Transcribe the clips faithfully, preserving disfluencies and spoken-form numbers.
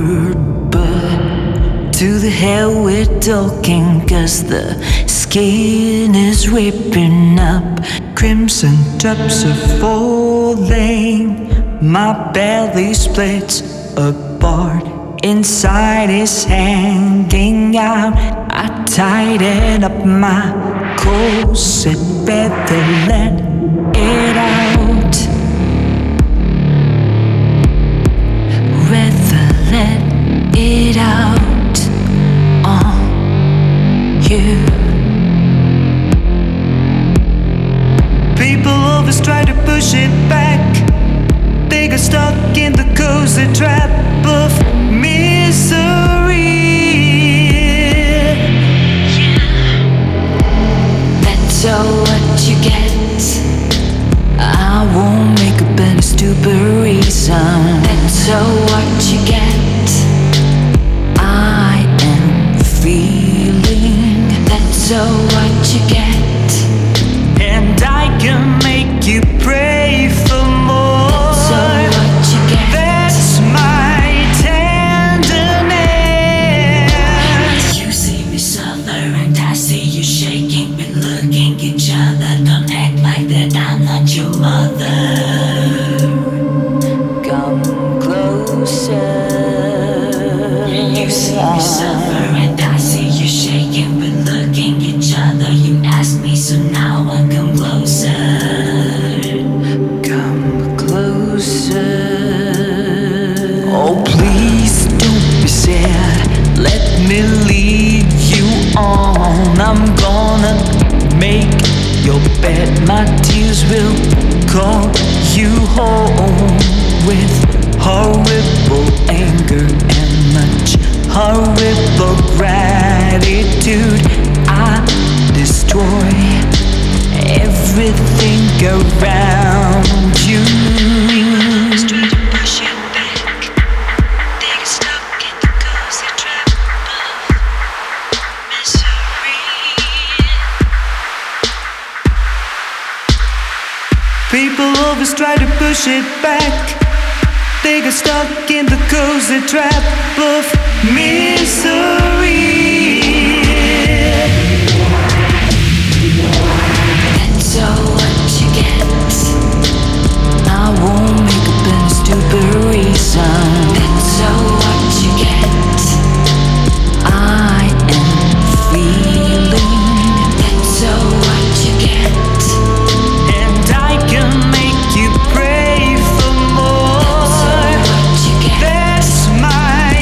But to the hell with talking, cause the skin is ripping up. Crimson drops are falling. My belly splits apart. Inside is hanging out. I tighten up my corset. Better let it out. Rather let it out on you. People always try to push it back. They get stuck in the cozy trap of misery. Yeah. That's all what you get. I won't make up any stupid reason. That's all what you get. I am feeling. That's all what you get. And I can make you pray for more. That's all what you get. That's my tenderness. You see me suffer and I see you shaking. We're looking each other. Don't act like that I'm not your mother. Come closer. You see me suffer and I see you shaking. We're looking each other. You asked me, so now I come closer. Come closer. Oh, please don't be sad. Let me lead you on. I'm gonna make your bed. My tears will call you home. With horrible anger and much horrible gratitude, I destroy everything around you. Always try to push it back. They get stuck in the cozy trap of misery. People always try to push it back. They get stuck in the cozy trap of misery. That's all what you get. I won't make up any stupid reason. That's all what you get. I am feeling. That's all what you get. And I can make you pray for more. That's all what you get. That's my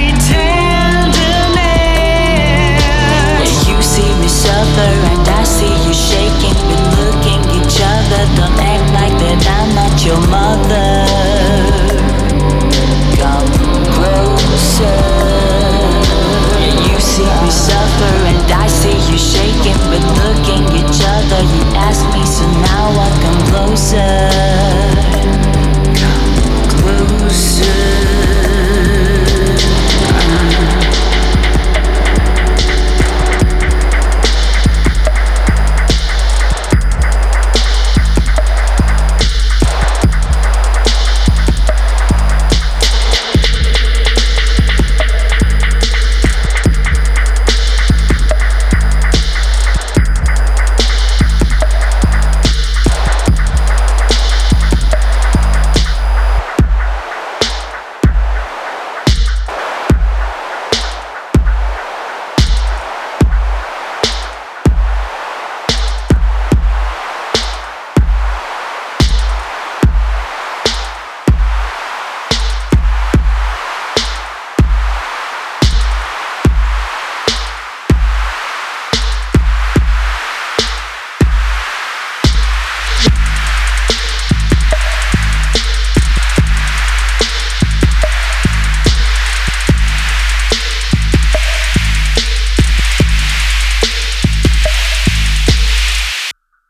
tenderness. You see me suffer and I see you shaking. We're looking each other. Don't act like that I'm not your mother. Come closer. You see me suffer and I see you shaking. We're looking each other. You asked me, so now I come closer.